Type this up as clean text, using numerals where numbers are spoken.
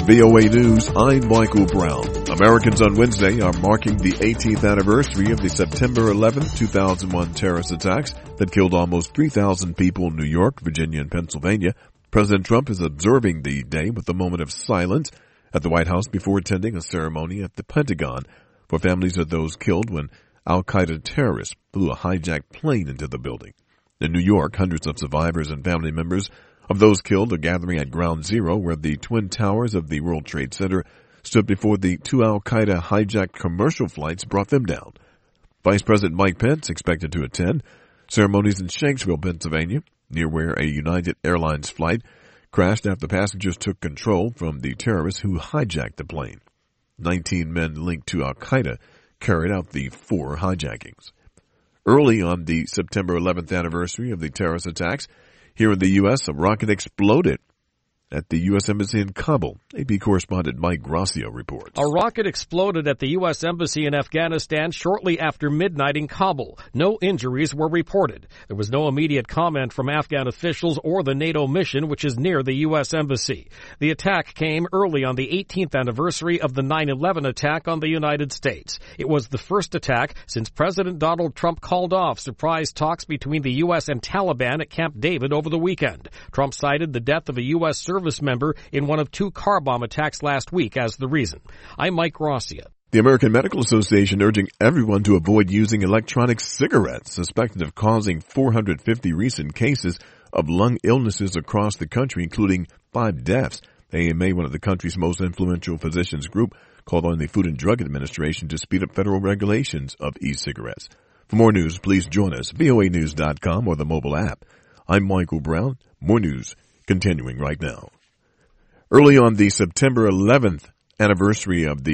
VOA News, I'm Michael Brown. Americans on Wednesday are marking the 18th anniversary of the September 11, 2001 terrorist attacks that killed almost 3,000 people in New York, Virginia, and Pennsylvania. President Trump is observing the day with a moment of silence at the White House before attending a ceremony at the Pentagon for families of those killed when al-Qaeda terrorists flew a hijacked plane into the building. In New York, hundreds of survivors and family members of those killed are gathering at Ground Zero, where the twin towers of the World Trade Center stood before the two al-Qaeda hijacked commercial flights brought them down. Vice President Mike Pence expected to attend ceremonies in Shanksville, Pennsylvania, near where a United Airlines flight crashed after passengers took control from the terrorists who hijacked the plane. 19 men linked to al-Qaeda carried out the 4 hijackings. Early on the September 11th anniversary of the terrorist attacks, here in the U.S., a rocket exploded at the U.S. Embassy in Kabul. AP correspondent Mike Gracio reports. A rocket exploded at the U.S. Embassy in Afghanistan shortly after midnight in Kabul. No injuries were reported. There was no immediate comment from Afghan officials or the NATO mission, which is near the U.S. Embassy. The attack came early on the 18th anniversary of the 9/11 attack on the United States. It was the first attack since President Donald Trump called off surprise talks between the U.S. and Taliban at Camp David over the weekend. Trump cited the death of a U.S. service member in one of 2 car bomb attacks last week as the reason. I'm Mike Gracia. The American Medical Association urging everyone to avoid using electronic cigarettes, suspected of causing 450 recent cases of lung illnesses across the country, including 5 deaths. AMA, one of the country's most influential physicians group, called on the Food and Drug Administration to speed up federal regulations of e-cigarettes. For more news, please join us, voanews.com or the mobile app. I'm Michael Brown. More news continuing right now. Early on the September 11th anniversary of the